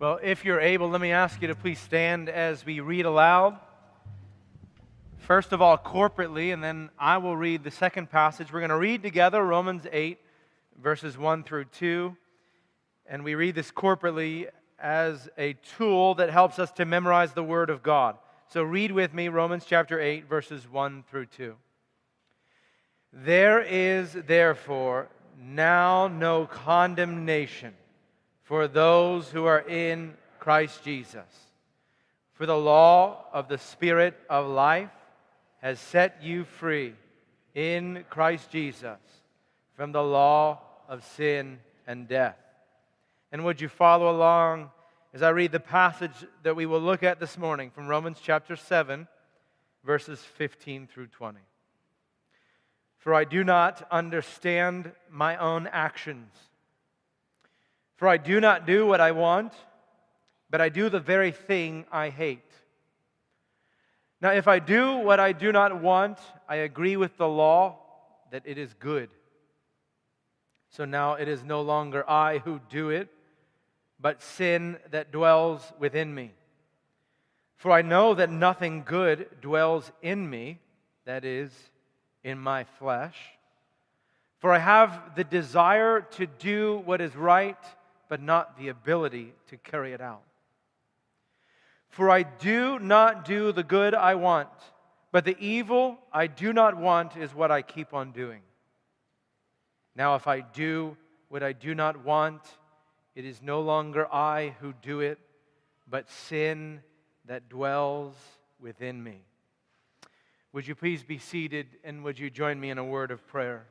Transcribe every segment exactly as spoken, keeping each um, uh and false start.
Well, if you're able, let me ask you to please stand as we read aloud. First of all, corporately, and then I will read the second passage. We're going to read together Romans eight, verses one through two. And we read this corporately as a tool that helps us to memorize the Word of God. So read with me Romans chapter eight, verses one through two. There is therefore now no condemnation for those who are in Christ Jesus. For the law of the Spirit of life has set you free in Christ Jesus from the law of sin and death. And would you follow along as I read the passage that we will look at this morning from Romans chapter seven, verses fifteen through twenty. For I do not understand my own actions. For I do not do what I want, but I do the very thing I hate. Now, if I do what I do not want, I agree with the law that it is good. So now it is no longer I who do it, but sin that dwells within me. For I know that nothing good dwells in me, that is, in my flesh. For I have the desire to do what is right, but not the ability to carry it out. For I do not do the good I want, but the evil I do not want is what I keep on doing. Now if I do what I do not want, it is no longer I who do it, but sin that dwells within me. Would you please be seated, and would you join me in a word of prayer?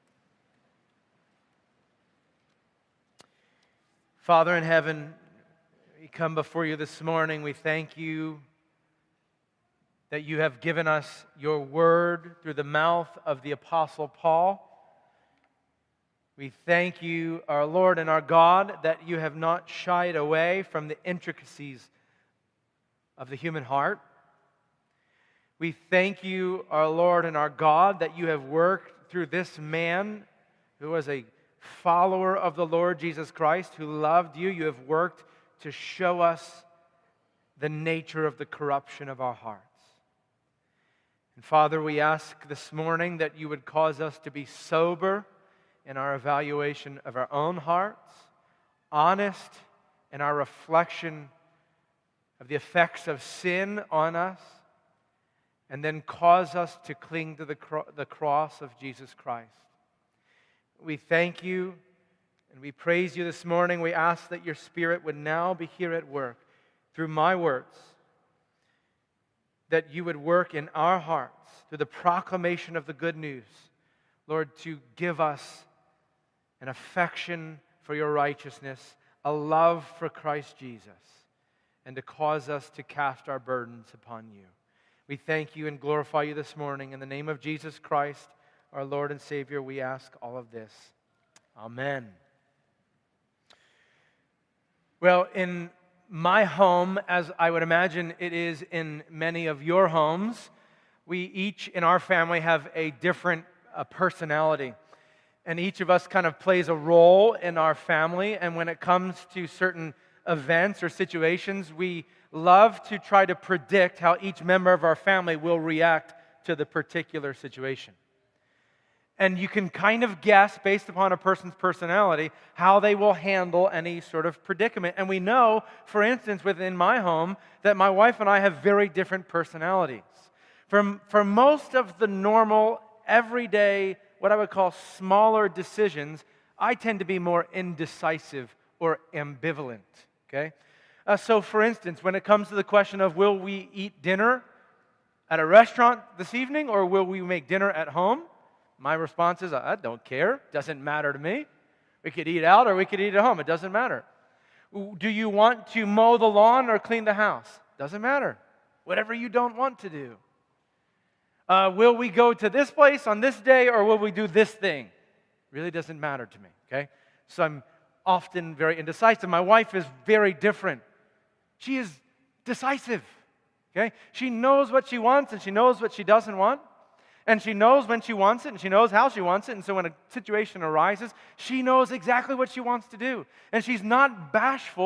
Father in heaven, we come before you this morning. We thank you that you have given us your word through the mouth of the Apostle Paul. We thank you, our Lord and our God, that you have not shied away from the intricacies of the human heart. We thank you, our Lord and our God, that you have worked through this man who was a follower of the Lord Jesus Christ, who loved you. You have worked to show us the nature of the corruption of our hearts. And Father, we ask this morning that you would cause us to be sober in our evaluation of our own hearts, honest in our reflection of the effects of sin on us, and then cause us to cling to the, cro- the cross of Jesus Christ. We thank you and we praise you this morning. We ask that your Spirit would now be here at work through my words, that you would work in our hearts through the proclamation of the good news, Lord, to give us an affection for your righteousness, a love for Christ Jesus, and to cause us to cast our burdens upon you. We thank you and glorify you this morning. In the name of Jesus Christ, our Lord and Savior, we ask all of this. Amen. Well, in my home, as I would imagine it is in many of your homes, we each in our family have a different uh, personality. And each of us kind of plays a role in our family. And when it comes to certain events or situations, we love to try to predict how each member of our family will react to the particular situation. And you can kind of guess, based upon a person's personality, how they will handle any sort of predicament. And we know, for instance, within my home, that my wife and I have very different personalities. For, for most of the normal, everyday, what I would call smaller decisions, I tend to be more indecisive or ambivalent. Okay? Uh, so, for instance, when it comes to the question of will we eat dinner at a restaurant this evening or will we make dinner at home? My response is, I don't care. Doesn't matter to me. We could eat out or we could eat at home. It doesn't matter. Do you want to mow the lawn or clean the house? Doesn't matter. Whatever you don't want to do. Uh, will we go to this place on this day or will we do this thing? Really doesn't matter to me. Okay? So I'm often very indecisive. My wife is very different. She is decisive. Okay? She knows what she wants and she knows what she doesn't want. And she knows when she wants it, and she knows how she wants it. And so when a situation arises, she knows exactly what she wants to do. And she's not bashful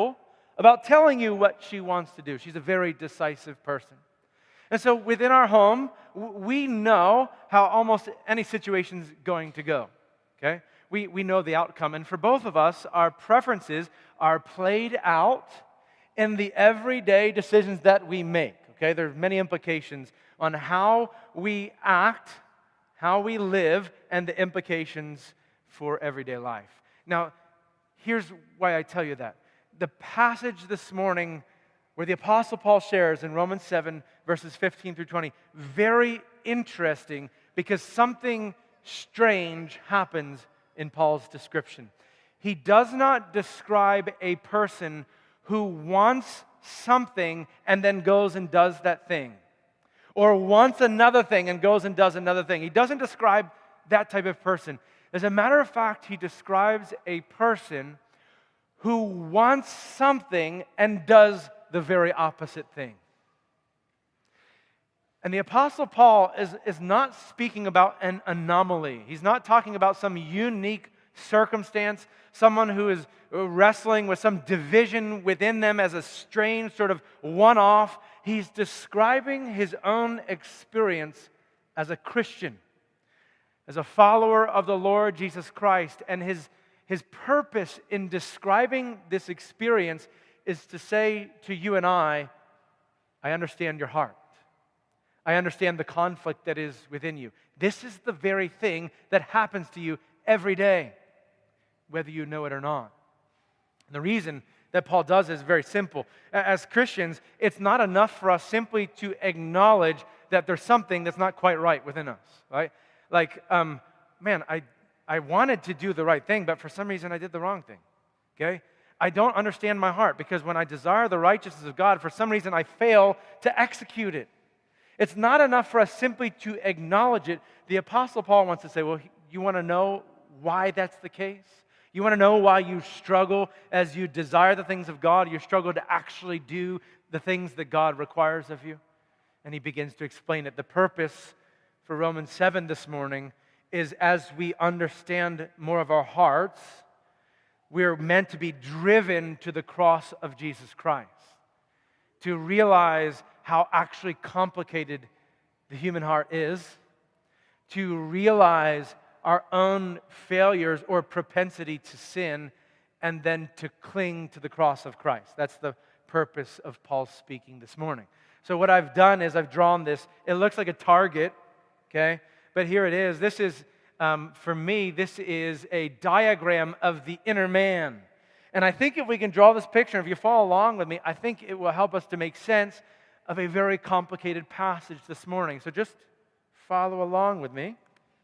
about telling you what she wants to do. She's a very decisive person. And so within our home, we know how almost any situation is going to go, okay? We, we know the outcome. And for both of us, our preferences are played out in the everyday decisions that we make, okay? There's many implications on how we act, how we live, and the implications for everyday life. Now, here's why I tell you that. The passage this morning where the Apostle Paul shares in Romans seven, verses fifteen through twenty, very interesting because something strange happens in Paul's description. He does not describe a person who wants something and then goes and does that thing, or wants another thing and goes and does another thing. He doesn't describe that type of person. As a matter of fact, he describes a person who wants something and does the very opposite thing. And the Apostle Paul is, is not speaking about an anomaly. He's not talking about some unique circumstance, someone who is wrestling with some division within them as a strange sort of one-off. He's describing his own experience as a Christian, as a follower of the Lord Jesus Christ. And his, his purpose in describing this experience is to say to you and I, I understand your heart. I understand the conflict that is within you. This is the very thing that happens to you every day, whether you know it or not. And the reason that Paul does is very simple. As Christians, it's not enough for us simply to acknowledge that there's something that's not quite right within us, right? Like, um, man, I, I wanted to do the right thing, but for some reason I did the wrong thing, okay? I don't understand my heart because when I desire the righteousness of God, for some reason I fail to execute it. It's not enough for us simply to acknowledge it. The Apostle Paul wants to say, well, you want to know why that's the case? You want to know why you struggle as you desire the things of God? You struggle to actually do the things that God requires of you? And he begins to explain it. The purpose for Romans seven this morning is as we understand more of our hearts, we're meant to be driven to the cross of Jesus Christ, to realize how actually complicated the human heart is, to realize our own failures or propensity to sin, and then to cling to the cross of Christ. That's the purpose of Paul's speaking this morning. So what I've done is I've drawn this. It looks like a target, okay? But here it is. This is, um, for me, this is a diagram of the inner man. And I think if we can draw this picture, if you follow along with me, I think it will help us to make sense of a very complicated passage this morning. So just follow along with me.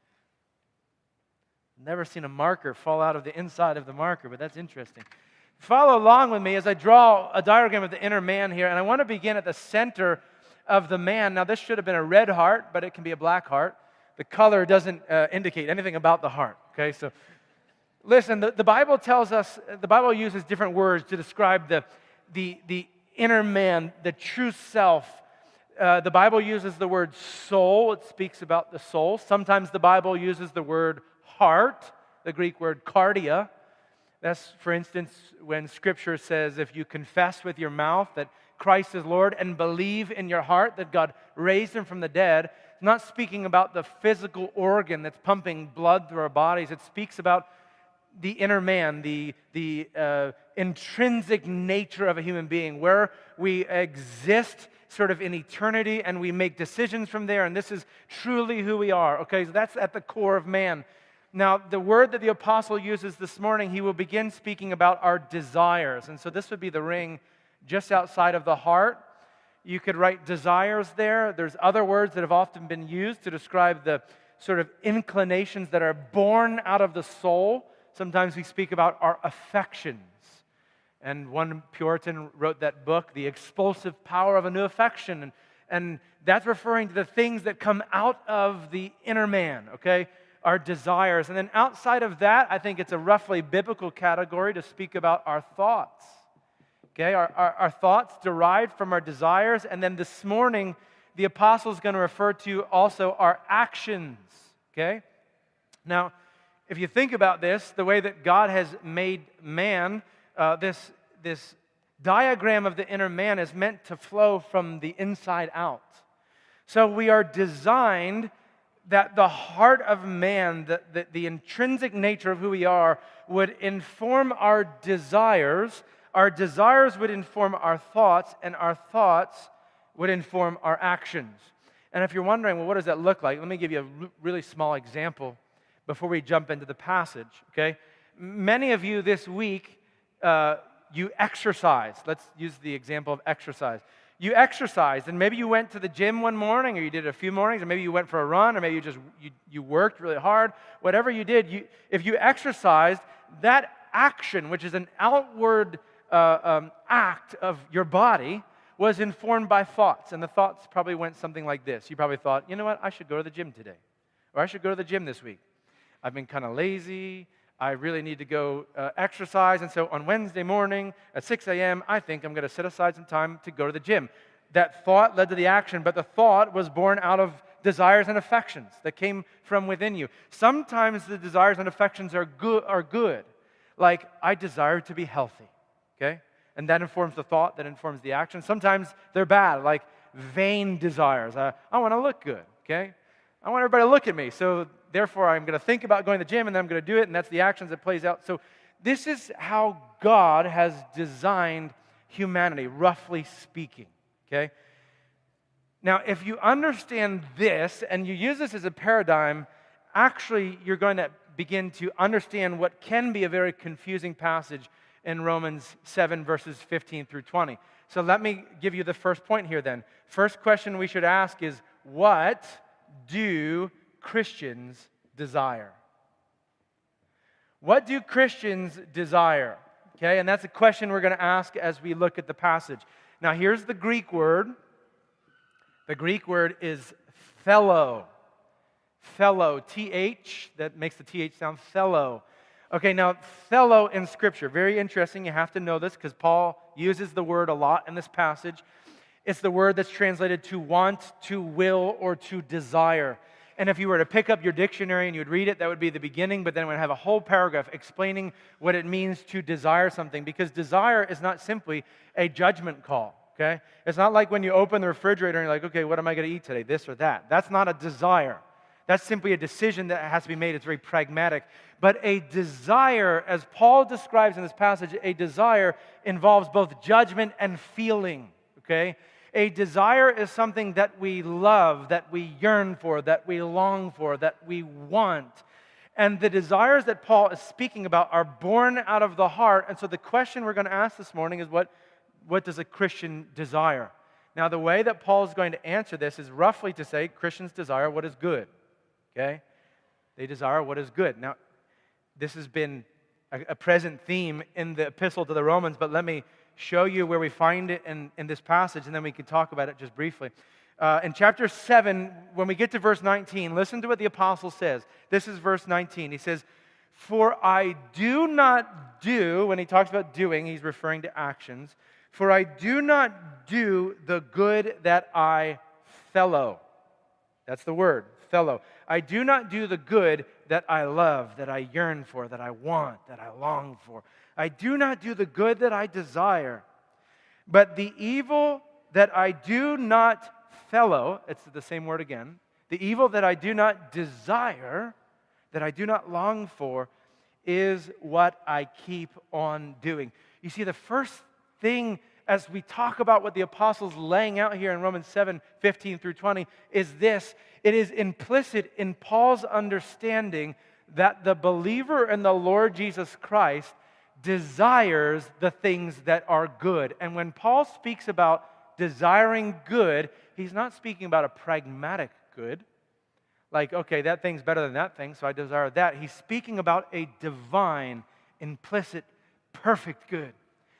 Never seen a marker fall out of the inside of the marker, but that's interesting. Follow along with me as I draw a diagram of the inner man here, and I want to begin at the center of the man. Now, this should have been a red heart, but it can be a black heart. The color doesn't uh, indicate anything about the heart, okay? So, listen, the, the Bible tells us, the Bible uses different words to describe the, the, the inner man, the true self. Uh, the Bible uses the word soul. It speaks about the soul. Sometimes the Bible uses the word heart, the Greek word cardia. That's, for instance, when Scripture says, if you confess with your mouth that Christ is Lord and believe in your heart that God raised Him from the dead, it's not speaking about the physical organ that's pumping blood through our bodies. It speaks about the inner man, the, the uh, intrinsic nature of a human being, where we exist sort of in eternity and we make decisions from there, and this is truly who we are. Okay, so that's at the core of man. Now, the word that the apostle uses this morning, he will begin speaking about our desires. And so this would be the ring just outside of the heart. You could write desires there. There's other words that have often been used to describe the sort of inclinations that are born out of the soul. Sometimes we speak about our affections. And one Puritan wrote that book, The Explosive Power of a New Affection. And, and that's referring to the things that come out of the inner man, okay? Our desires. And then outside of that, I think it's a roughly biblical category to speak about our thoughts. Okay, our, our, our thoughts derived from our desires. And then this morning, the apostle is going to refer to also our actions. Okay? Now, if you think about this, the way that God has made man, uh, this, this diagram of the inner man is meant to flow from the inside out. So we are designed that the heart of man, the, the, the intrinsic nature of who we are, would inform our desires. Our desires would inform our thoughts, and our thoughts would inform our actions. And if you're wondering, well, what does that look like? Let me give you a really small example before we jump into the passage, okay? Many of you this week, uh, you exercise. Let's use the example of exercise. You exercised, and maybe you went to the gym one morning, or you did it a few mornings, or maybe you went for a run, or maybe you just you, you worked really hard. Whatever you did, you, if you exercised, that action, which is an outward uh, um, act of your body, was informed by thoughts. And the thoughts probably went something like this. You probably thought, you know what, I should go to the gym today. Or I should go to the gym this week. I've been kind of lazy. I really need to go uh, exercise. And so on Wednesday morning at six a.m., I think I'm going to set aside some time to go to the gym. That thought led to the action, but the thought was born out of desires and affections that came from within you. Sometimes the desires and affections are good, are good. Like, I desire to be healthy, okay? And that informs the thought, that informs the action. Sometimes they're bad, like vain desires. I, I want to look good, okay? I want everybody to look at me, so therefore I'm going to think about going to the gym, and then I'm going to do it, and that's the actions that plays out. So this is how God has designed humanity, roughly speaking, okay? Now, if you understand this, and you use this as a paradigm, actually you're going to begin to understand what can be a very confusing passage in Romans seven, verses fifteen through twenty. So let me give you the first point here then. First question we should ask is, what do Christians desire? What do Christians desire? Okay, and that's a question we're going to ask as we look at the passage. Now, here's the Greek word. The Greek word is thelo. Thelo, T H, that makes the T H sound, thelo. Okay, now, thelo in Scripture, very interesting. You have to know this because Paul uses the word a lot in this passage. It's the word that's translated to want, to will, or to desire. And if you were to pick up your dictionary and you'd read it, that would be the beginning, but then it would have a whole paragraph explaining what it means to desire something, because desire is not simply a judgment call, okay? It's not like when you open the refrigerator and you're like, okay, what am I going to eat today, this or that? That's not a desire. That's simply a decision that has to be made. It's very pragmatic. But a desire, as Paul describes in this passage, a desire involves both judgment and feeling, okay? A desire is something that we love, that we yearn for, that we long for, that we want. And the desires that Paul is speaking about are born out of the heart. And so the question we're going to ask this morning is, what, what does a Christian desire? Now, the way that Paul is going to answer this is roughly to say Christians desire what is good. Okay? They desire what is good. Now, this has been a, a present theme in the epistle to the Romans, but let me show you where we find it in, in this passage, and then we can talk about it just briefly. Uh, in chapter seven, when we get to verse nineteen, listen to what the apostle says. This is verse nineteen. He says, "For I do not do," when he talks about doing, he's referring to actions, "for I do not do the good that I fellow." That's the word, fellow. "I do not do the good that I love, that I yearn for, that I want, that I long for. I do not do the good that I desire, but the evil that I do not fellow," it's the same word again, "the evil that I do not desire, that I do not long for, is what I keep on doing." You see, the first thing as we talk about what the apostle's laying out here in Romans seven, fifteen through twenty is this. It is implicit in Paul's understanding that the believer in the Lord Jesus Christ desires the things that are good. And when Paul speaks about desiring good, he's not speaking about a pragmatic good. Like, okay, that thing's better than that thing, so I desire that. He's speaking about a divine, implicit, perfect good.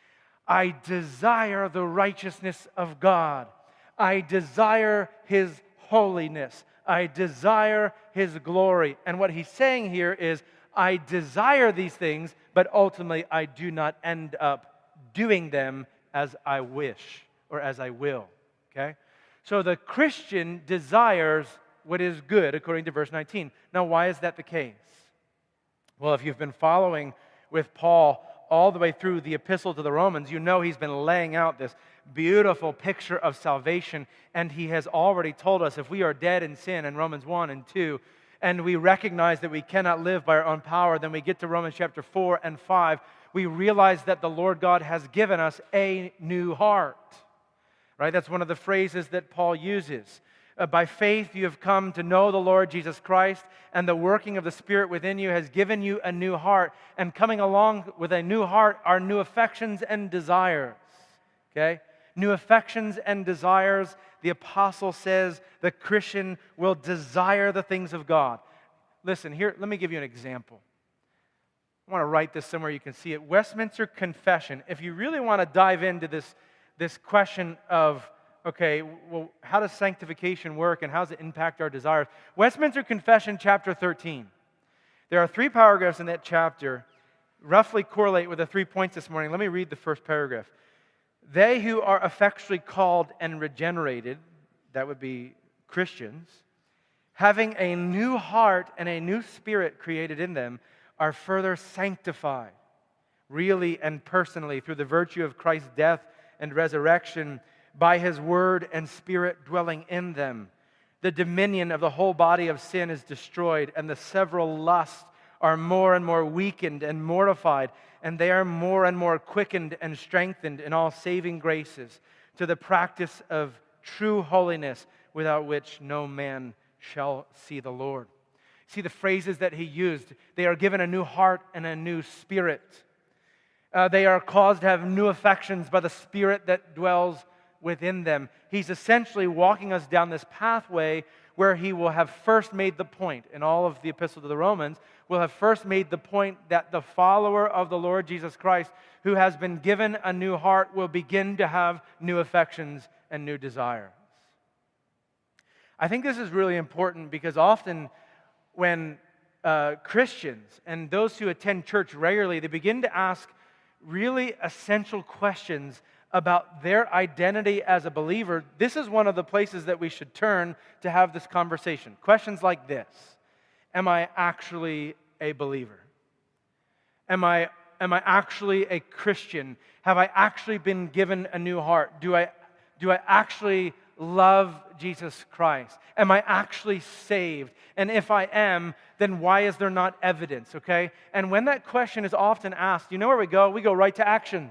I desire the righteousness of God. I desire His holiness. I desire His glory. And what he's saying here is, I desire these things, but ultimately I do not end up doing them as I wish or as I will. Okay? So the Christian desires what is good, according to verse nineteen. Now, why is that the case? Well, if you've been following with Paul all the way through the epistle to the Romans, you know he's been laying out this beautiful picture of salvation, and he has already told us if we are dead in sin in Romans one and two, and we recognize that we cannot live by our own power, then we get to Romans chapter four and five, we realize that the Lord God has given us a new heart. Right? That's one of the phrases that Paul uses. Uh, by faith you have come to know the Lord Jesus Christ, and the working of the Spirit within you has given you a new heart. And coming along with a new heart are new affections and desires. Okay? New affections and desires. The apostle says the Christian will desire the things of God. Listen, here, let me give you an example. I want to write this somewhere you can see it. Westminster Confession. If you really want to dive into this, this question of, okay, well, how does sanctification work and how does it impact our desires? Westminster Confession, chapter thirteen. There are three paragraphs in that chapter, roughly correlate with the three points this morning. Let me read the first paragraph. They who are effectually called and regenerated, that would be Christians, having a new heart and a new spirit created in them, are further sanctified, really and personally, through the virtue of Christ's death and resurrection, by His word and Spirit dwelling in them. The dominion of the whole body of sin is destroyed, and the several lusts are more and more weakened and mortified, and they are more and more quickened and strengthened in all saving graces, to the practice of true holiness, without which no man shall see the Lord. See the phrases that he used. They are given a new heart and a new spirit. Uh, they are caused to have new affections by the Spirit that dwells within them. He's essentially walking us down this pathway where he will have first made the point, in all of the epistle to the Romans, will have first made the point that the follower of the Lord Jesus Christ, who has been given a new heart, will begin to have new affections and new desires. I think this is really important because often when uh, Christians and those who attend church regularly, they begin to ask really essential questions about their identity as a believer, this is one of the places that we should turn to have this conversation. Questions like this: am I actually a believer? Am I, am I actually a Christian? Have I actually been given a new heart? Do I, do I actually love Jesus Christ? Am I actually saved? And if I am, then why is there not evidence, okay? And when that question is often asked, you know where we go? We go right to actions.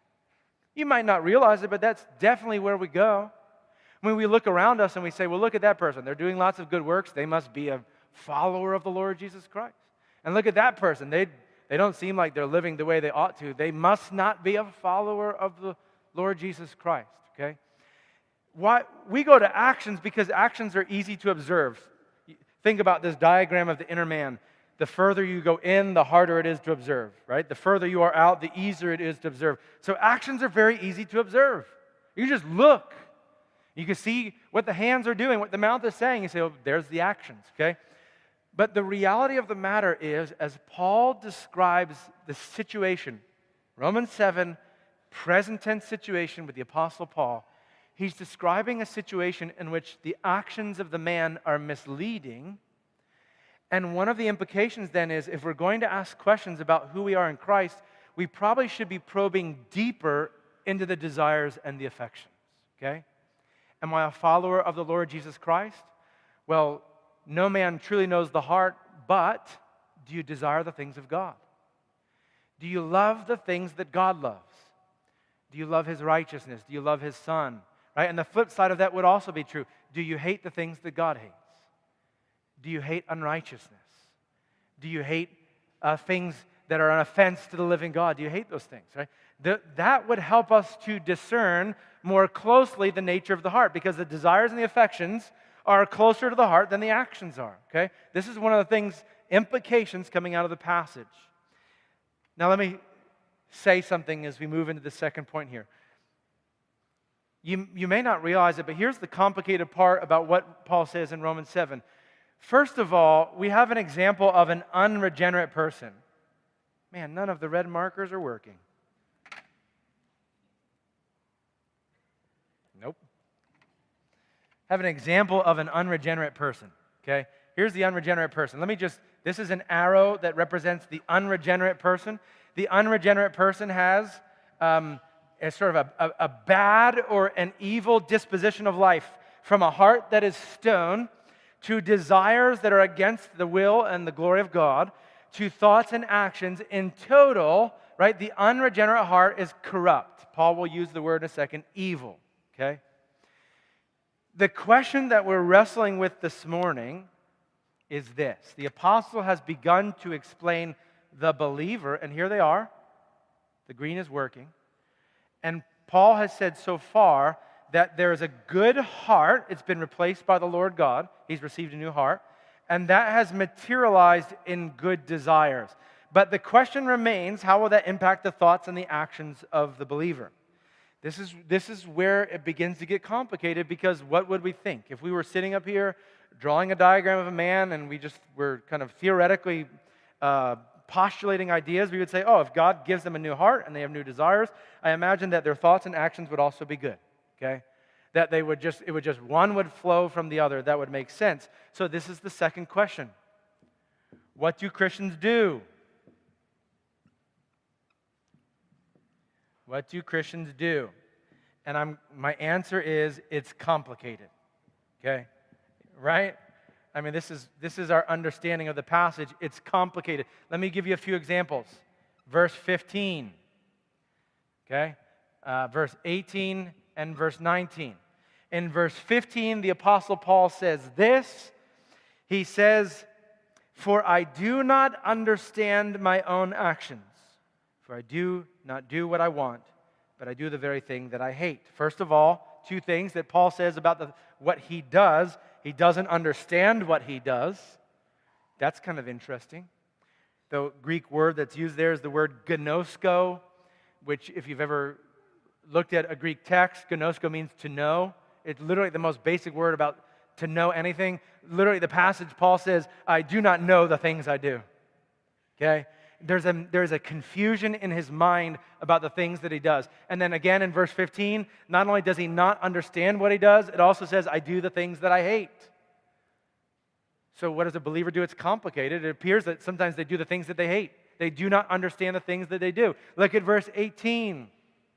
You might not realize it, but that's definitely where we go. When we look around us and we say, well, look at that person. They're doing lots of good works. They must be a follower of the Lord Jesus Christ. And look at that person. They, they don't seem like they're living the way they ought to. They must not be a follower of the Lord Jesus Christ, okay? Why? We go to actions because actions are easy to observe. Think about this diagram of the inner man. The further you go in, the harder it is to observe, right? The further you are out, the easier it is to observe. So actions are very easy to observe. You just look. You can see what the hands are doing, what the mouth is saying. You say, oh, there's the actions, okay? But the reality of the matter is, as Paul describes the situation, Romans seven, present tense situation with the Apostle Paul, he's describing a situation in which the actions of the man are misleading. And one of the implications then is, if we're going to ask questions about who we are in Christ, we probably should be probing deeper into the desires and the affections, okay? Am I a follower of the Lord Jesus Christ? Well, no man truly knows the heart, but do you desire the things of God? Do you love the things that God loves? Do you love His righteousness? Do you love His Son? Right? And the flip side of that would also be true. Do you hate the things that God hates? Do you hate unrighteousness? Do you hate uh, things that are an offense to the living God? Do you hate those things? Right? The, that would help us to discern more closely the nature of the heart, because the desires and the affections are closer to the heart than the actions are. Okay? This is one of the things, implications coming out of the passage. Now let me say something as we move into the second point here. You, you may not realize it, but here's the complicated part about what Paul says in Romans seven. First of all, we have an example of an unregenerate person. Man, none of the red markers are working. Nope. Have an example of an unregenerate person, okay? Here's the unregenerate person. Let me just, this is an arrow that represents the unregenerate person. the unregenerate person has um, a sort of a, a, a bad or an evil disposition of life, from a heart that is stone to desires that are against the will and the glory of God, to thoughts and actions. In total, right, the unregenerate heart is corrupt. Paul will use the word in a second, evil, okay? The question that we're wrestling with this morning is this. The apostle has begun to explain the believer, and here they are. The green is working. And Paul has said so far that there is a good heart. It's been replaced by the Lord God. He's received a new heart. And that has materialized in good desires. But the question remains, how will that impact the thoughts and the actions of the believer? This is, this is where it begins to get complicated, because what would we think? If we were sitting up here drawing a diagram of a man and we just were kind of theoretically uh, postulating ideas, we would say, oh, if God gives them a new heart and they have new desires, I imagine that their thoughts and actions would also be good. Okay, that they would just, it would just, one would flow from the other. That would make sense. So this is the second question. What do Christians do? What do Christians do? And I'm, my answer is, it's complicated. Okay, right? I mean, this is, this is our understanding of the passage. It's complicated. Let me give you a few examples. Verse fifteen. Okay, uh, verse eighteen and verse nineteen. In verse fifteen, the Apostle Paul says this. He says, "For I do not understand my own actions. For I do not do what I want, but I do the very thing that I hate." First of all, two things that Paul says about the, what he does. He doesn't understand what he does. That's kind of interesting. The Greek word that's used there is the word gnosko, which, if you've ever looked at a Greek text, gnosko means to know. It's literally the most basic word about to know anything. Literally, the passage, Paul says, I do not know the things I do. Okay? There's a, there's a confusion in his mind about the things that he does. And then again in verse fifteen, not only does he not understand what he does, it also says, I do the things that I hate. So what does a believer do? It's complicated. It appears that sometimes they do the things that they hate. They do not understand the things that they do. Look at verse eighteen.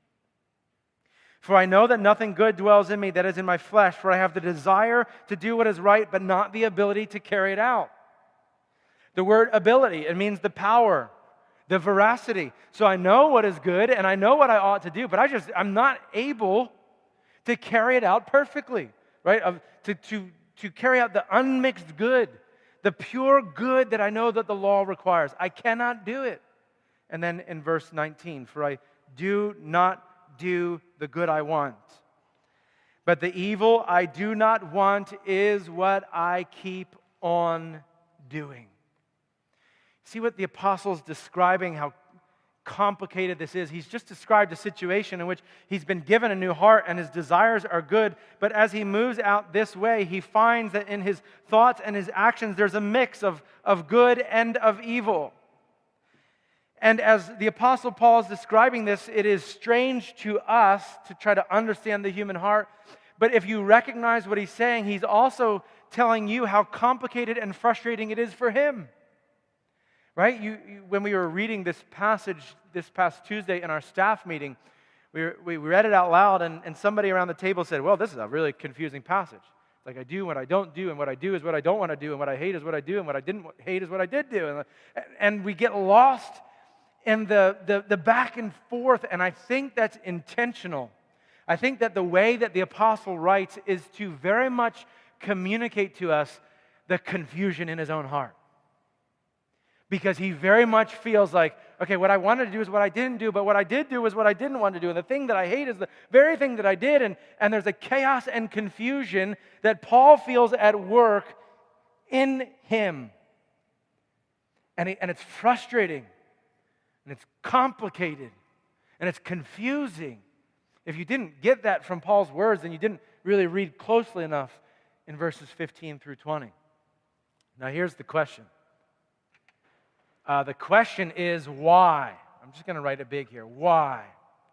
"For I know that nothing good dwells in me, that is in my flesh, for I have the desire to do what is right, but not the ability to carry it out." The word ability, it means the power, the veracity. So I know what is good and I know what I ought to do, but I just, I'm not able to carry it out perfectly, right? Of, to, to, to carry out the unmixed good, the pure good that I know that the law requires. I cannot do it. And then in verse nineteen, "For I do not do the good I want, but the evil I do not want is what I keep on doing." See what the apostle's describing, how complicated this is. He's just described a situation in which he's been given a new heart and his desires are good, but as he moves out this way, he finds that in his thoughts and his actions, there's a mix of, of good and of evil. And as the Apostle Paul is describing this, it is strange to us to try to understand the human heart. But if you recognize what he's saying, he's also telling you how complicated and frustrating it is for him. Right? You, you, when we were reading this passage this past Tuesday in our staff meeting, we, were, we read it out loud, and, and somebody around the table said, well, this is a really confusing passage. It's like I do what I don't do, and what I do is what I don't want to do, and what I hate is what I do, and what I didn't hate is what I did do. And, and we get lost in the, the, the back and forth, and I think that's intentional. I think that the way that the apostle writes is to very much communicate to us the confusion in his own heart. Because he very much feels like, okay, what I wanted to do is what I didn't do, but what I did do is what I didn't want to do. And the thing that I hate is the very thing that I did. And, and there's a chaos and confusion that Paul feels at work in him. And, he, and it's frustrating. And it's complicated. And it's confusing. If you didn't get that from Paul's words, then you didn't really read closely enough in verses fifteen through twenty. Now here's the question. Uh, the question is why? I'm just going to write it big here. Why?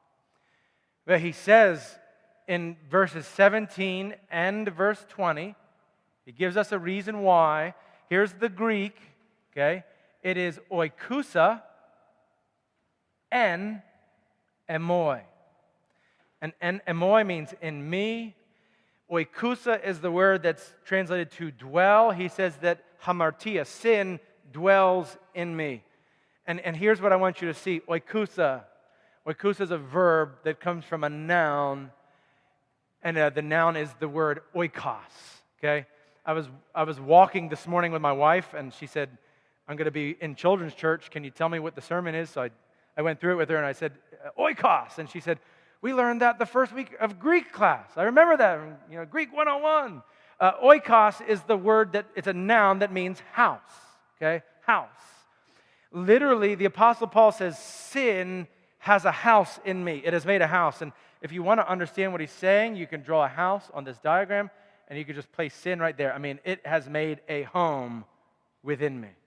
But he says in verses seventeen and verse twenty, he gives us a reason why. Here's the Greek, okay? It is oikusa, En emoi. And en emoi means in me. Oikusa is the word that's translated to dwell. He says that hamartia, sin, dwells in me. And, and here's what I want you to see. Oikusa. Oikusa is a verb that comes from a noun, and uh, the noun is the word oikos. Okay? I was I was walking this morning with my wife, and she said, I'm going to be in children's church. Can you tell me what the sermon is? So I, I went through it with her, and I said, oikos. And she said, we learned that the first week of Greek class. I remember that, you know, Greek one oh one. Uh, oikos is the word that, it's a noun that means house, okay? House. Literally, the Apostle Paul says, sin has a house in me. It has made a house. And if you want to understand what he's saying, you can draw a house on this diagram, and you can just place sin right there. I mean, it has made a home within me.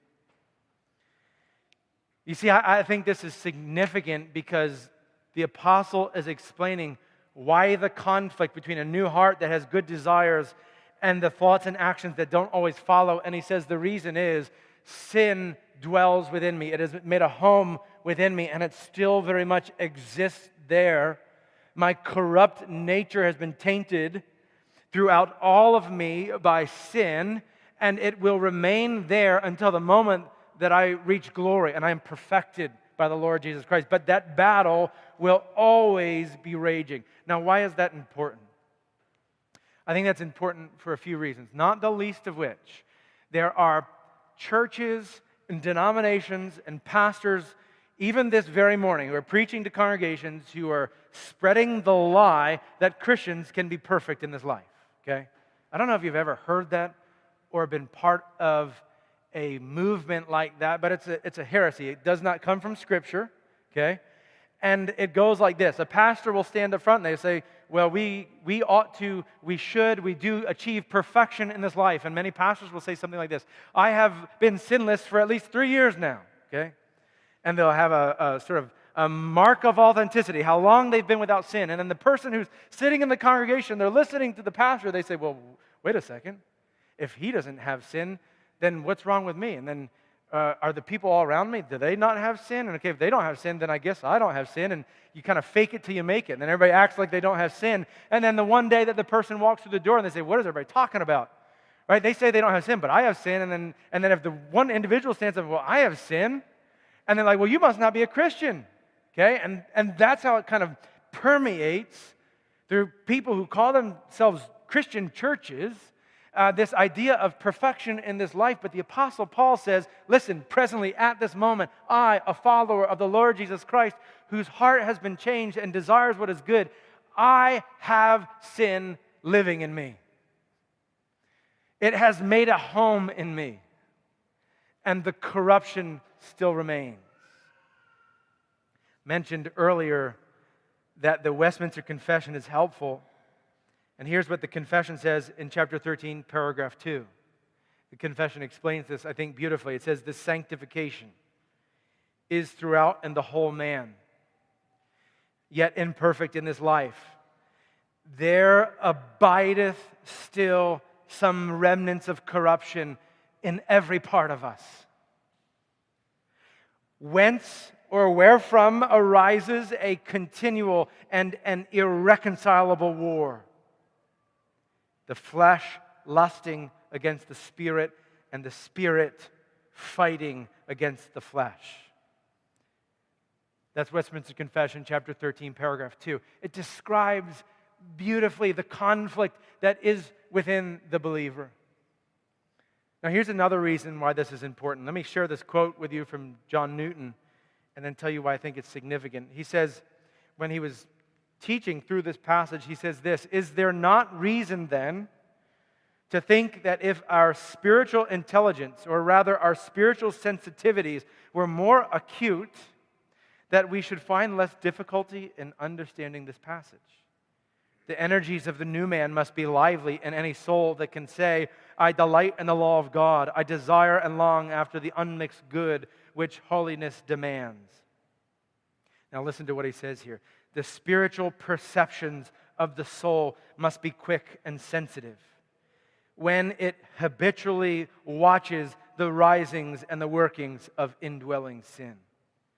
You see, I, I think this is significant because the apostle is explaining why the conflict between a new heart that has good desires and the thoughts and actions that don't always follow. And he says the reason is sin dwells within me. It has made a home within me, and it still very much exists there. My corrupt nature has been tainted throughout all of me by sin, and it will remain there until the moment that I reach glory and I am perfected by the Lord Jesus Christ. But that battle will always be raging. Now, why is that important? I think that's important for a few reasons, not the least of which there are churches and denominations and pastors, even this very morning, who are preaching to congregations who are spreading the lie that Christians can be perfect in this life, okay? I don't know if you've ever heard that or been part of a movement like that, but it's a, it's a heresy. It does not come from Scripture, okay? And it goes like this. A pastor will stand up front and they say, well, we, we ought to, we should, we do achieve perfection in this life. And many pastors will say something like this: I have been sinless for at least three years now, okay? And they'll have a, a sort of a mark of authenticity, how long they've been without sin. And then the person who's sitting in the congregation, they're listening to the pastor, they say, well, wait a second. If he doesn't have sin, then what's wrong with me? And then uh, are the people all around me, do they not have sin? And okay, if they don't have sin, then I guess I don't have sin. And you kind of fake it till you make it. And then everybody acts like they don't have sin. And then the one day that the person walks through the door and they say, what is everybody talking about? Right? They say they don't have sin, but I have sin. And then, and then if the one individual stands up, well, I have sin. And they're like, well, you must not be a Christian. Okay? And, and that's how it kind of permeates through people who call themselves Christian churches, Uh, this idea of perfection in this life. But the Apostle Paul says, listen, presently at this moment, I, a follower of the Lord Jesus Christ, whose heart has been changed and desires what is good, I have sin living in me. It has made a home in me, and the corruption still remains. Mentioned earlier that the Westminster Confession is helpful. And here's what the confession says in chapter thirteen, paragraph two. The confession explains this, I think, beautifully. It says, "This sanctification is throughout and the whole man, yet imperfect in this life. There abideth still some remnants of corruption in every part of us. Whence or wherefrom arises a continual and an irreconcilable war. The flesh lusting against the spirit, and the spirit fighting against the flesh." That's Westminster Confession, chapter thirteen, paragraph two. It describes beautifully the conflict that is within the believer. Now, here's another reason why this is important. Let me share this quote with you from John Newton, and then tell you why I think it's significant. He says, when he was teaching through this passage, he says this: "Is there not reason then to think that if our spiritual intelligence, or rather our spiritual sensitivities, were more acute, that we should find less difficulty in understanding this passage? The energies of the new man must be lively in any soul that can say, I delight in the law of God, I desire and long after the unmixed good which holiness demands." Now listen to what he says here. "The spiritual perceptions of the soul must be quick and sensitive when it habitually watches the risings and the workings of indwelling sin.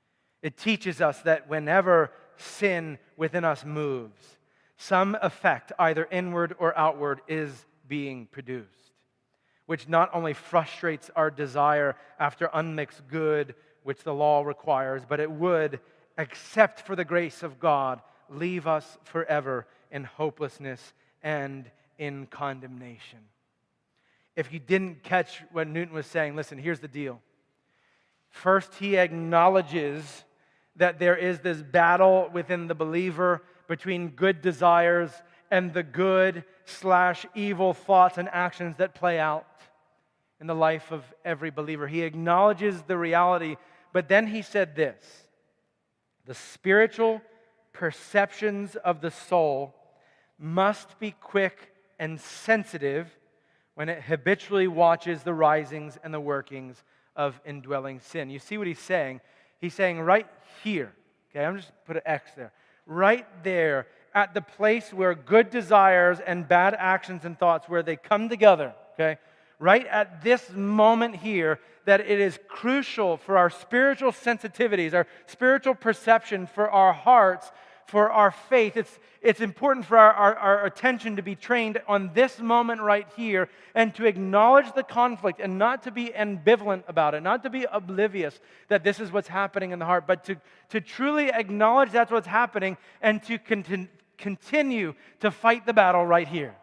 It teaches us that whenever sin within us moves, some effect, either inward or outward, is being produced, which not only frustrates our desire after unmixed good, which the law requires, but it would, except for the grace of God, leave us forever in hopelessness and in condemnation. If you didn't catch what Newton was saying, listen, here's the deal. First, he acknowledges that there is this battle within the believer between good desires and the good slash evil thoughts and actions that play out in the life of every believer. He acknowledges the reality, but then he said this: the spiritual perceptions of the soul must be quick and sensitive when it habitually watches the risings and the workings of indwelling sin. You see what he's saying? He's saying right here, okay, I'm just put an X there, right there at the place where good desires and bad actions and thoughts, where they come together, okay, right at this moment here, that it is crucial for our spiritual sensitivities, our spiritual perception, for our hearts, for our faith. It's, it's important for our, our, our attention to be trained on this moment right here and to acknowledge the conflict and not to be ambivalent about it, not to be oblivious that this is what's happening in the heart, but to, to truly acknowledge that's what's happening and to conti- continue to fight the battle right here.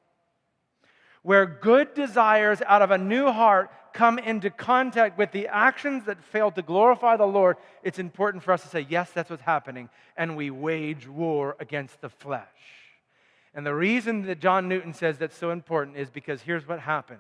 Where good desires out of a new heart come into contact with the actions that fail to glorify the Lord, it's important for us to say, yes, that's what's happening, and we wage war against the flesh. And the reason that John Newton says that's so important is because here's what happens.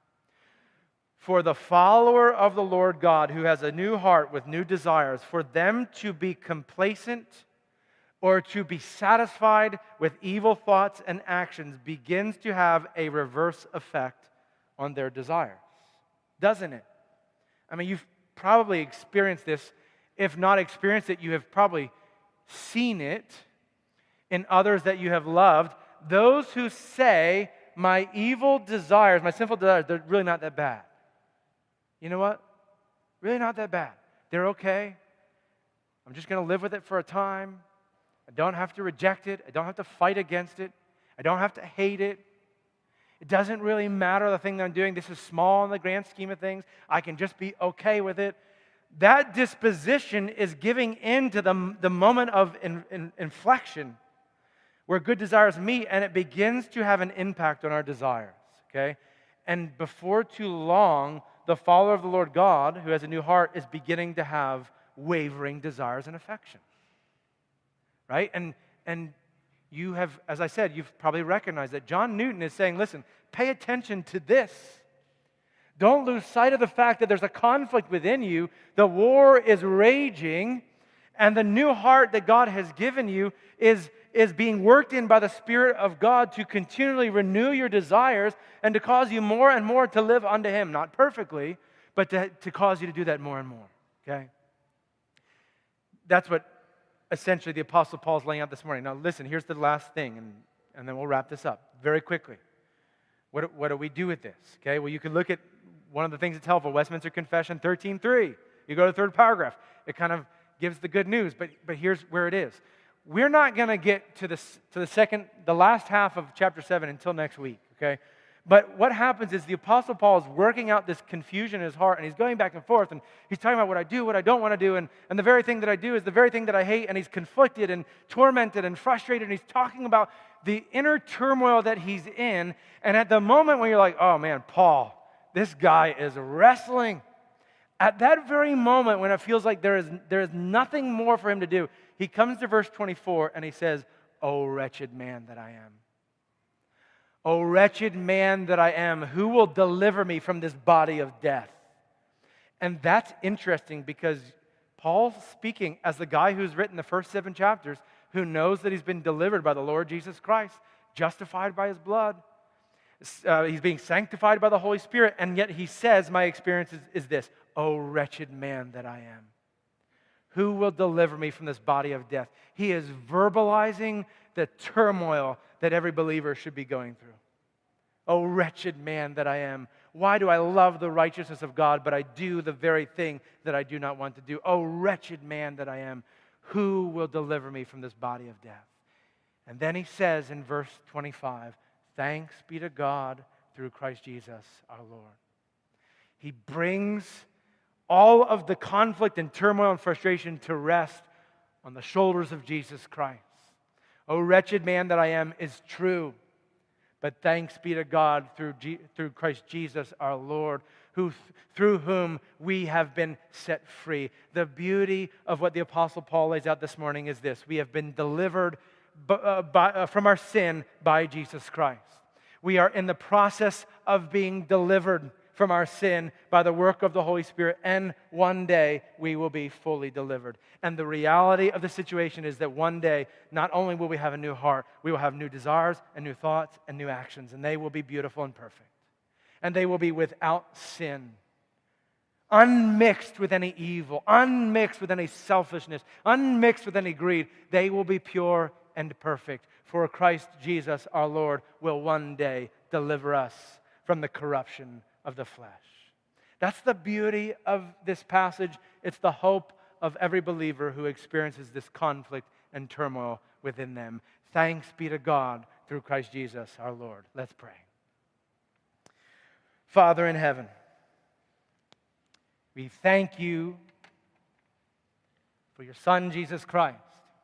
For the follower of the Lord God who has a new heart with new desires, for them to be complacent or to be satisfied with evil thoughts and actions begins to have a reverse effect on their desires. Doesn't it? I mean, you've probably experienced this. If not experienced it, you have probably seen it in others that you have loved. Those who say, my evil desires, my sinful desires, they're really not that bad. You know what? Really not that bad. They're okay. I'm just going to live with it for a time. I don't have to reject it. I don't have to fight against it. I don't have to hate it. It doesn't really matter the thing that I'm doing. This is small in the grand scheme of things. I can just be okay with it. That disposition is giving in to the, the moment of in, in, inflection where good desires meet, and it begins to have an impact on our desires, okay? And before too long, the follower of the Lord God, who has a new heart, is beginning to have wavering desires and affections, right? And and you have, as I said, you've probably recognized that John Newton is saying, listen, pay attention to this. Don't lose sight of the fact that there's a conflict within you. The war is raging, and the new heart that God has given you is, is being worked in by the Spirit of God to continually renew your desires and to cause you more and more to live unto Him. Not perfectly, but to, to cause you to do that more and more, okay? That's what essentially the Apostle Paul is laying out this morning. Now listen, here's the last thing, and, and then we'll wrap this up very quickly. What, what do we do with this? Okay, well, you can look at one of the things that's helpful, Westminster Confession thirteen three. You go to the third paragraph. It kind of gives the good news, but, but here's where it is. We're not going to get to the, to the second, the last half of chapter seven until next week, okay? But what happens is the Apostle Paul is working out this confusion in his heart, and he's going back and forth, and he's talking about what I do, what I don't want to do, and, and the very thing that I do is the very thing that I hate, and he's conflicted and tormented and frustrated, and he's talking about the inner turmoil that he's in, and at the moment when you're like, oh man, Paul, this guy is wrestling. At that very moment when it feels like there is, there is nothing more for him to do, he comes to verse twenty-four, and he says, oh wretched man that I am. O wretched man that I am, who will deliver me from this body of death? And that's interesting because Paul's speaking as the guy who's written the first seven chapters, who knows that he's been delivered by the Lord Jesus Christ, justified by His blood. Uh, he's being sanctified by the Holy Spirit, and yet he says, my experience is, is this, O wretched man that I am. Who will deliver me from this body of death? He is verbalizing the turmoil that every believer should be going through. O wretched man that I am. Why do I love the righteousness of God, but I do the very thing that I do not want to do? O wretched man that I am. Who will deliver me from this body of death? And then he says in verse twenty-five, thanks be to God through Christ Jesus our Lord. He brings all of the conflict and turmoil and frustration to rest on the shoulders of Jesus Christ. O wretched man that I am is true, but thanks be to God through, G- through Christ Jesus our Lord, who th- through whom we have been set free. The beauty of what the Apostle Paul lays out this morning is this: we have been delivered b- uh, by, uh, from our sin by Jesus Christ. We are in the process of being delivered from our sin by the work of the Holy Spirit, and one day we will be fully delivered. And the reality of the situation is that one day, not only will we have a new heart, we will have new desires and new thoughts and new actions, and they will be beautiful and perfect. And they will be without sin, unmixed with any evil, unmixed with any selfishness, unmixed with any greed. They will be pure and perfect, for Christ Jesus our Lord will one day deliver us from the corruption of the flesh. That's the beauty of this passage. It's the hope of every believer who experiences this conflict and turmoil within them. Thanks be to God through Christ Jesus our Lord. Let's pray. Father in heaven, we thank you for your Son, Jesus Christ.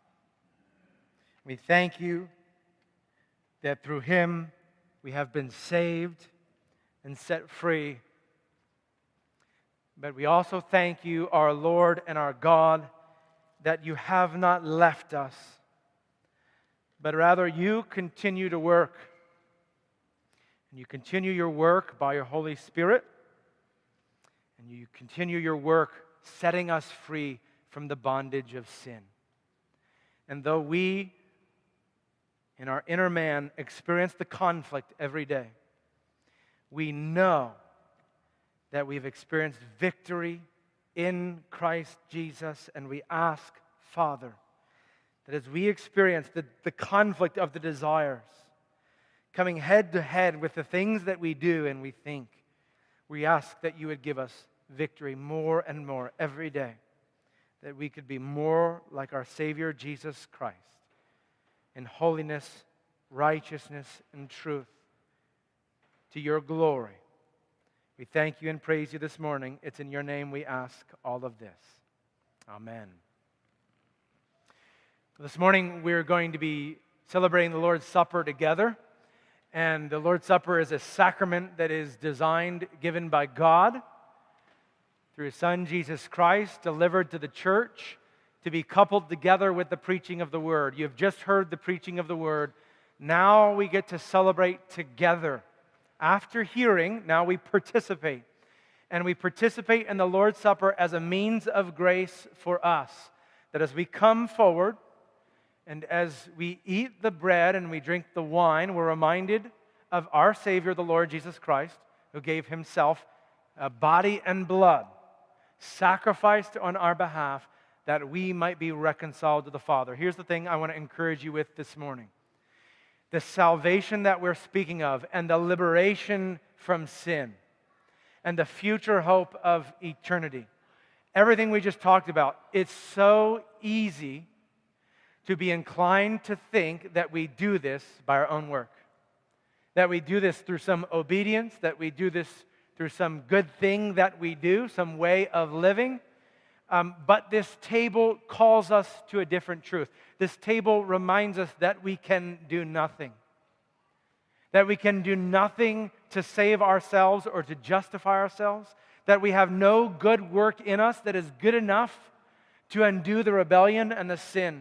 We thank you that through him we have been saved and set free. But we also thank you, our Lord and our God, that you have not left us, but rather you continue to work. And you continue your work by your Holy Spirit, and you continue your work setting us free from the bondage of sin. And though we, in our inner man, experience the conflict every day, we know that we've experienced victory in Christ Jesus, and we ask, Father, that as we experience the, the conflict of the desires, coming head to head with the things that we do and we think, we ask that you would give us victory more and more every day, that we could be more like our Savior Jesus Christ in holiness, righteousness, and truth to your glory. We thank you and praise you this morning. It's in your name we ask all of this. Amen. This morning we're going to be celebrating the Lord's Supper together. And the Lord's Supper is a sacrament that is designed, given by God through His Son, Jesus Christ, delivered to the church to be coupled together with the preaching of the Word. You have just heard the preaching of the Word. Now we get to celebrate together. After hearing, now we participate. And we participate in the Lord's Supper as a means of grace for us. That as we come forward, and as we eat the bread and we drink the wine, we're reminded of our Savior, the Lord Jesus Christ, who gave Himself a body and blood, sacrificed on our behalf, that we might be reconciled to the Father. Here's the thing I want to encourage you with this morning. The salvation that we're speaking of, and the liberation from sin, and the future hope of eternity. Everything we just talked about, it's so easy to be inclined to think that we do this by our own work. That we do this through some obedience, that we do this through some good thing that we do, some way of living. Um, but this table calls us to a different truth. This table reminds us that we can do nothing. That we can do nothing to save ourselves or to justify ourselves. That we have no good work in us that is good enough to undo the rebellion and the sin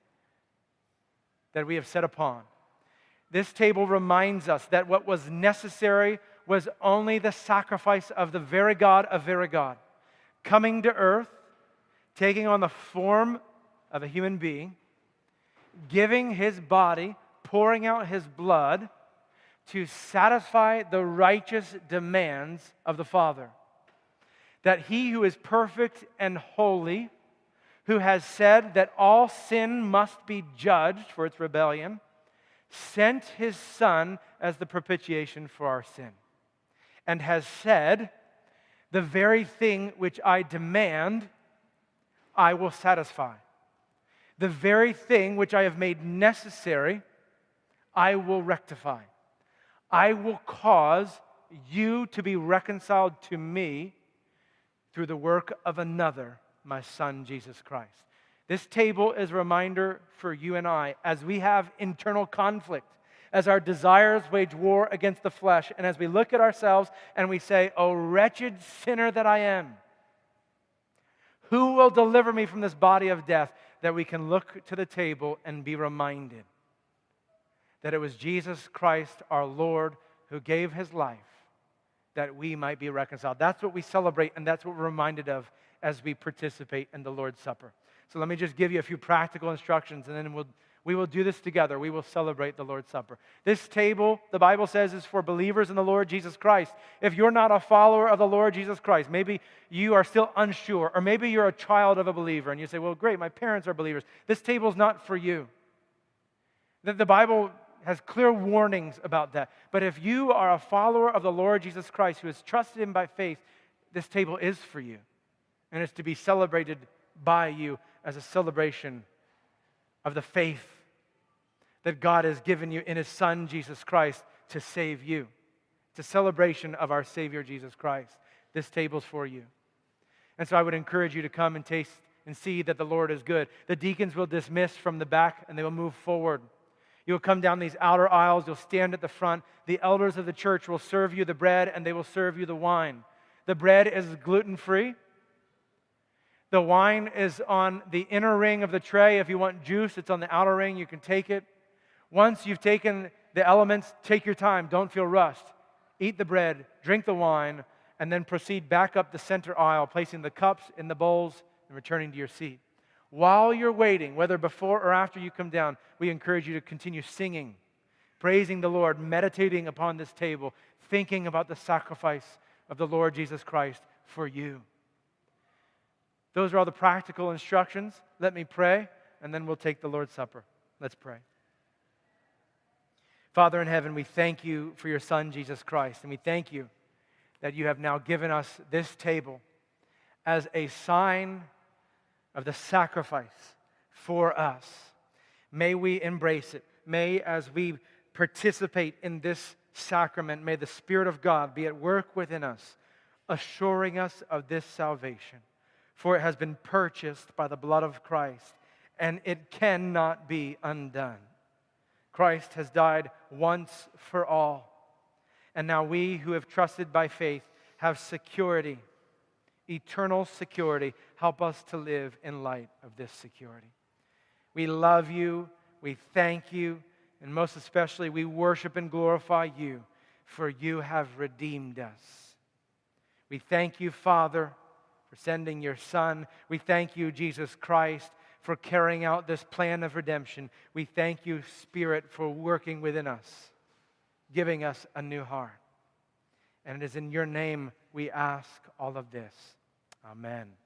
that we have set upon. This table reminds us that what was necessary was only the sacrifice of the very God of very God, coming to earth, taking on the form of a human being, giving His body, pouring out His blood to satisfy the righteous demands of the Father. That He who is perfect and holy, who has said that all sin must be judged for its rebellion, sent his Son as the propitiation for our sin, and has said, the very thing which I demand, I will satisfy. The very thing which I have made necessary, I will rectify. I will cause you to be reconciled to me through the work of another, my Son, Jesus Christ. This table is a reminder for you and I as we have internal conflict, as our desires wage war against the flesh, and as we look at ourselves and we say, "O wretched sinner that I am, who will deliver me from this body of death?" That we can look to the table and be reminded that it was Jesus Christ, our Lord, who gave his life that we might be reconciled. That's what we celebrate, and that's what we're reminded of as we participate in the Lord's Supper. So let me just give you a few practical instructions, and then we'll, we will do this together. We will celebrate the Lord's Supper. This table, the Bible says, is for believers in the Lord Jesus Christ. If you're not a follower of the Lord Jesus Christ, maybe you are still unsure, or maybe you're a child of a believer, and you say, well, great, my parents are believers. This table is not for you. The, the Bible has clear warnings about that. But if you are a follower of the Lord Jesus Christ who has trusted him by faith, this table is for you. And it's to be celebrated by you as a celebration of the faith that God has given you in his Son, Jesus Christ, to save you. It's a celebration of our Savior, Jesus Christ. This table's for you. And so I would encourage you to come and taste and see that the Lord is good. The deacons will dismiss from the back and they will move forward. You'll come down these outer aisles. You'll stand at the front. The elders of the church will serve you the bread and they will serve you the wine. The bread is gluten-free. The wine is on the inner ring of the tray. If you want juice, it's on the outer ring. You can take it. Once you've taken the elements, take your time. Don't feel rushed. Eat the bread, drink the wine, and then proceed back up the center aisle, placing the cups in the bowls and returning to your seat. While you're waiting, whether before or after you come down, we encourage you to continue singing, praising the Lord, meditating upon this table, thinking about the sacrifice of the Lord Jesus Christ for you. Those are all the practical instructions. Let me pray, and then we'll take the Lord's Supper. Let's pray. Father in heaven, we thank you for your Son, Jesus Christ, and we thank you that you have now given us this table as a sign of the sacrifice for us. May we embrace it. May, as we participate in this sacrament, may the Spirit of God be at work within us, assuring us of this salvation. For it has been purchased by the blood of Christ, and it cannot be undone. Christ has died once for all. And now we who have trusted by faith have security, eternal security. Help us to live in light of this security. We love you, we thank you, and most especially we worship and glorify you, for you have redeemed us. We thank you, Father, for sending your Son. We thank you, Jesus Christ, for carrying out this plan of redemption. We thank you, Spirit, for working within us, giving us a new heart. And it is in your name we ask all of this. Amen.